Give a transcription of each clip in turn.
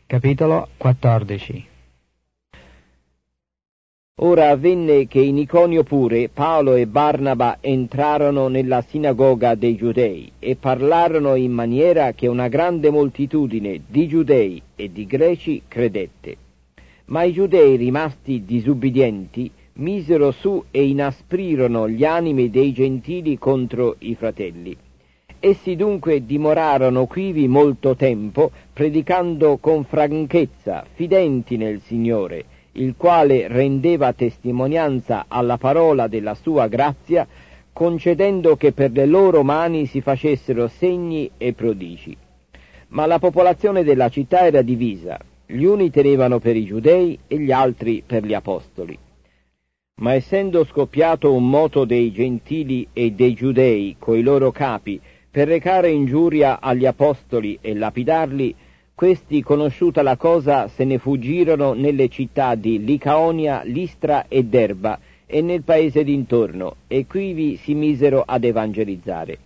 Capitolo 14. Ora avvenne che in Iconio pure Paolo e Barnaba entrarono nella sinagoga dei Giudei e parlarono in maniera che una grande moltitudine di Giudei e di Greci credette. Ma i Giudei, rimasti disubbidienti, misero su e inasprirono gli animi dei gentili contro i fratelli. Essi dunque dimorarono quivi molto tempo, predicando con franchezza, fidenti nel Signore, il quale rendeva testimonianza alla parola della sua grazia, concedendo che per le loro mani si facessero segni e prodigi. Ma la popolazione della città era divisa, gli uni tenevano per i Giudei e gli altri per gli apostoli. Ma essendo scoppiato un moto dei gentili e dei Giudei coi loro capi, per recare ingiuria agli apostoli e lapidarli, questi, conosciuta la cosa, se ne fuggirono nelle città di Licaonia, Listra e Derba e nel paese d'intorno, e quivi si misero ad evangelizzare.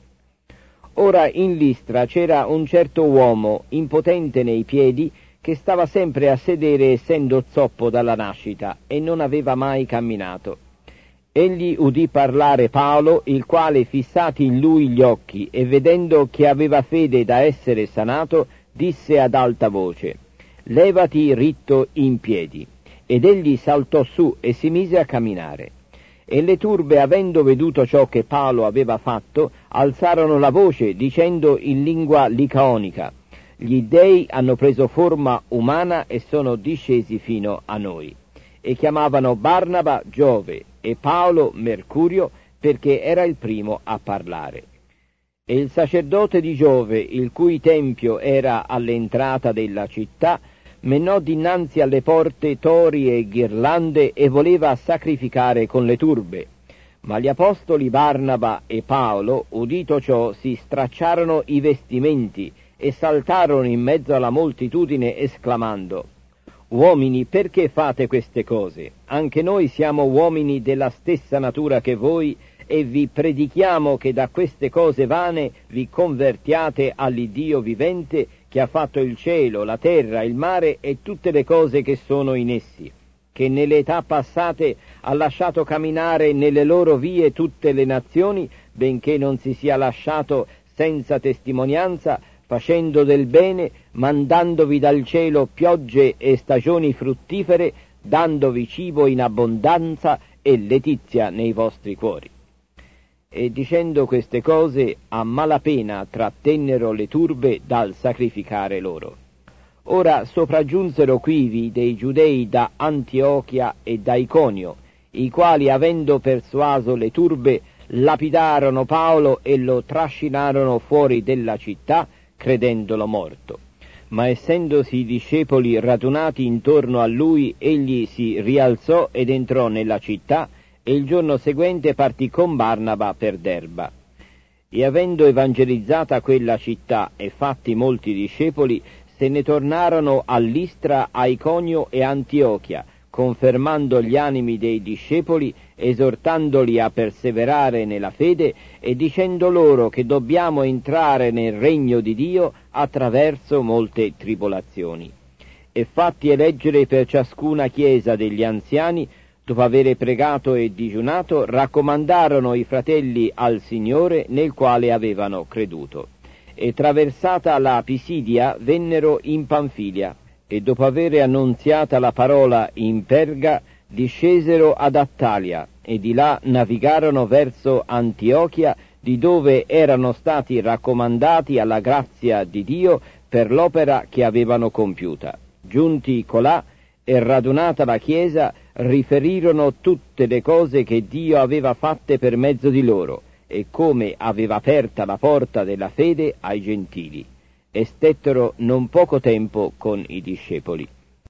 Ora in Listra c'era un certo uomo, impotente nei piedi, che stava sempre a sedere essendo zoppo dalla nascita, e non aveva mai camminato. Egli udì parlare Paolo, il quale, fissati in lui gli occhi e vedendo che aveva fede da essere sanato, disse ad alta voce: «Levati ritto in piedi». Ed egli saltò su e si mise a camminare. E le turbe, avendo veduto ciò che Paolo aveva fatto, alzarono la voce, dicendo in lingua licaonica: «Gli dei hanno preso forma umana e sono discesi fino a noi». E chiamavano Barnaba Giove e Paolo Mercurio, perché era il primo a parlare. E il sacerdote di Giove, il cui tempio era all'entrata della città, menò dinanzi alle porte tori e ghirlande e voleva sacrificare con le turbe. Ma gli apostoli Barnaba e Paolo, udito ciò, si stracciarono i vestimenti e saltarono in mezzo alla moltitudine esclamando: «Uomini, perché fate queste cose? Anche noi siamo uomini della stessa natura che voi, e vi predichiamo che da queste cose vane vi convertiate all'Iddio vivente, che ha fatto il cielo, la terra, il mare e tutte le cose che sono in essi, che nelle età passate ha lasciato camminare nelle loro vie tutte le nazioni, benché non si sia lasciato senza testimonianza, facendo del bene, mandandovi dal cielo piogge e stagioni fruttifere, dandovi cibo in abbondanza e letizia nei vostri cuori». E dicendo queste cose, a malapena trattennero le turbe dal sacrificare loro. Ora sopraggiunsero quivi dei Giudei da Antiochia e da Iconio, i quali, avendo persuaso le turbe, lapidarono Paolo e lo trascinarono fuori della città, credendolo morto. Ma essendosi i discepoli radunati intorno a lui, egli si rialzò ed entrò nella città, e il giorno seguente partì con Barnaba per Derba. E avendo evangelizzata quella città e fatti molti discepoli, se ne tornarono a Listra, a Iconio e Antiochia, confermando gli animi dei discepoli, esortandoli a perseverare nella fede e dicendo loro che dobbiamo entrare nel regno di Dio attraverso molte tribolazioni. E fatti eleggere per ciascuna chiesa degli anziani, dopo avere pregato e digiunato, raccomandarono i fratelli al Signore, nel quale avevano creduto. E traversata la Pisidia vennero in Panfilia, e dopo avere annunziata la parola in Perga, discesero ad Attalia, e di là navigarono verso Antiochia, di dove erano stati raccomandati alla grazia di Dio per l'opera che avevano compiuta. Giunti colà e radunata la Chiesa, riferirono tutte le cose che Dio aveva fatte per mezzo di loro, e come aveva aperta la porta della fede ai gentili. E stettero non poco tempo con i discepoli.